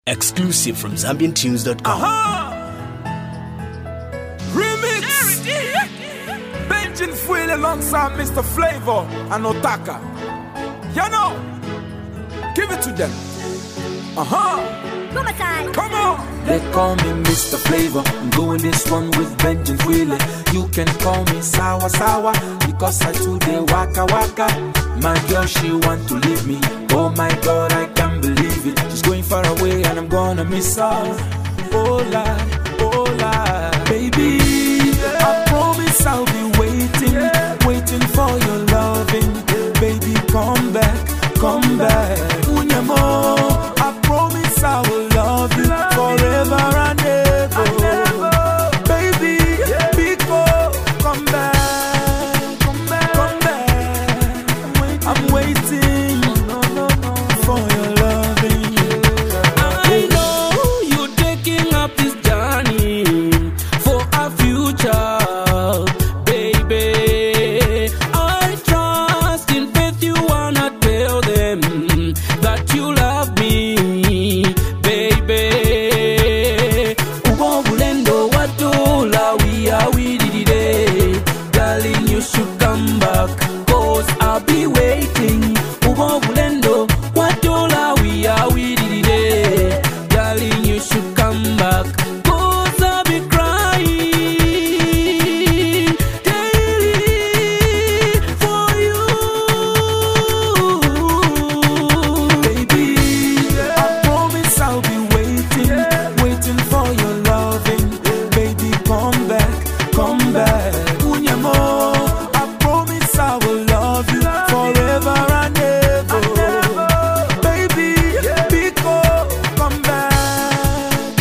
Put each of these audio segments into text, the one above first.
Exclusive from ZambianTunes.com. Remix! Benjamin Fuel alongside Mr. Flavor and Otaka. You know, give it to them. Come on! They call me Mr. Flavor. I'm doing this one with Benjamin Fuel. You can call me Sawa Sawa because I today waka waka. My girl, she want to leave me. Oh my God, I can't believe it. She's going far away and I'm gonna miss her. Oh Lord, baby, I promise I'll be waiting for your loving. Baby, come back. Unyamo, I promise I will love you forever and ever. Baby, because come back. I'm waiting for your loving. I know you're taking up this journey for our future, baby. I trust in faith you wanna tell them that you love me, baby. Ugo bulendo watola we did it. Darling, you should come back, 'cause I'll be waiting. Ugo bulendo watola we did it. Darling, you should come back, 'cause I'll be crying daily for you, baby. I promise I'll be waiting for your loving. Baby, come back. Unyamo, I promise I will love you forever and ever. Baby, because come back.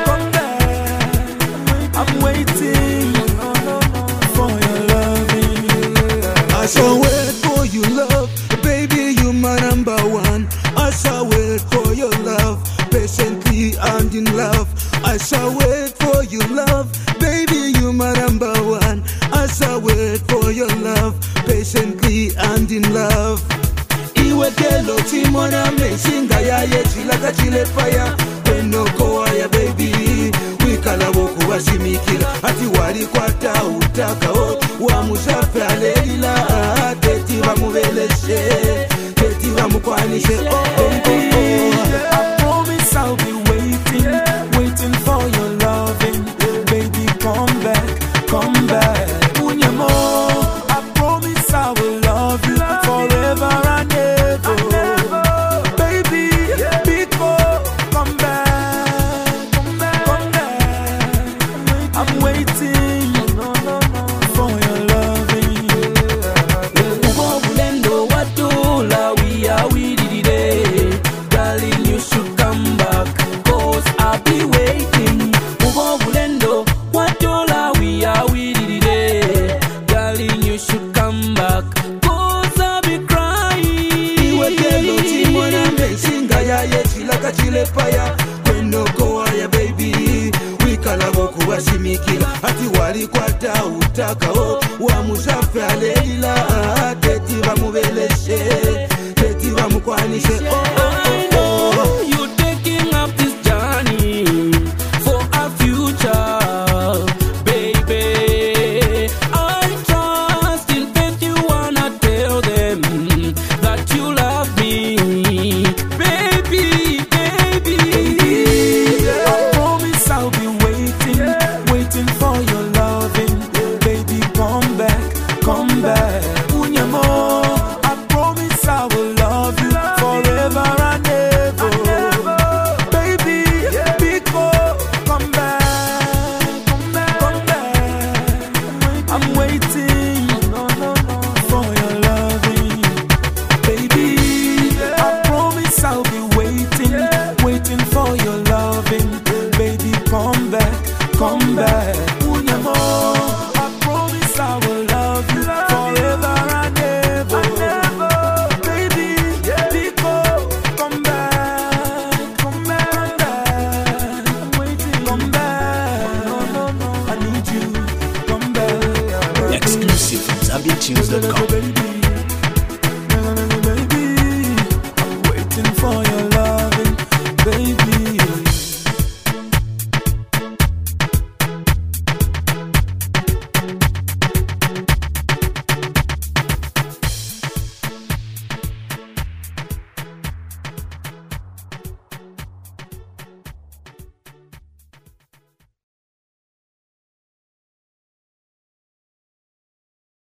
I'm waiting for your loving. I shall wait for your love, baby, you my number one. I shall wait for your love, patiently and in love. I shall wait for your love, baby, you my number one. I shall wait for your love, patiently and in love. Iwe kelo timona mesinga ya yechilaka chile fire. Weno koaya baby, wikala woku wasimikila. Ati wali kwata utaka o, wa musafe alelila. Teti wa mubeleshe, teti wa mukwanishe. I promise I'll be waiting for your loving. Baby, come back. Unyamo, I promise I will love you forever and ever. Baby, because come back. I'm waiting for your loving. Ugo bulendo watola we did it. Darling, you should come back, 'cause I'll be waiting. Ugo bulendo watola we did it. Darling, you should come back, 'cause I'll be crying. Iwe kelo timona mesinga ya yechilaka chile fire. Weno koaya baby, wikala woku wasimikila. Ati wali kwata utaka o, wa musafe ale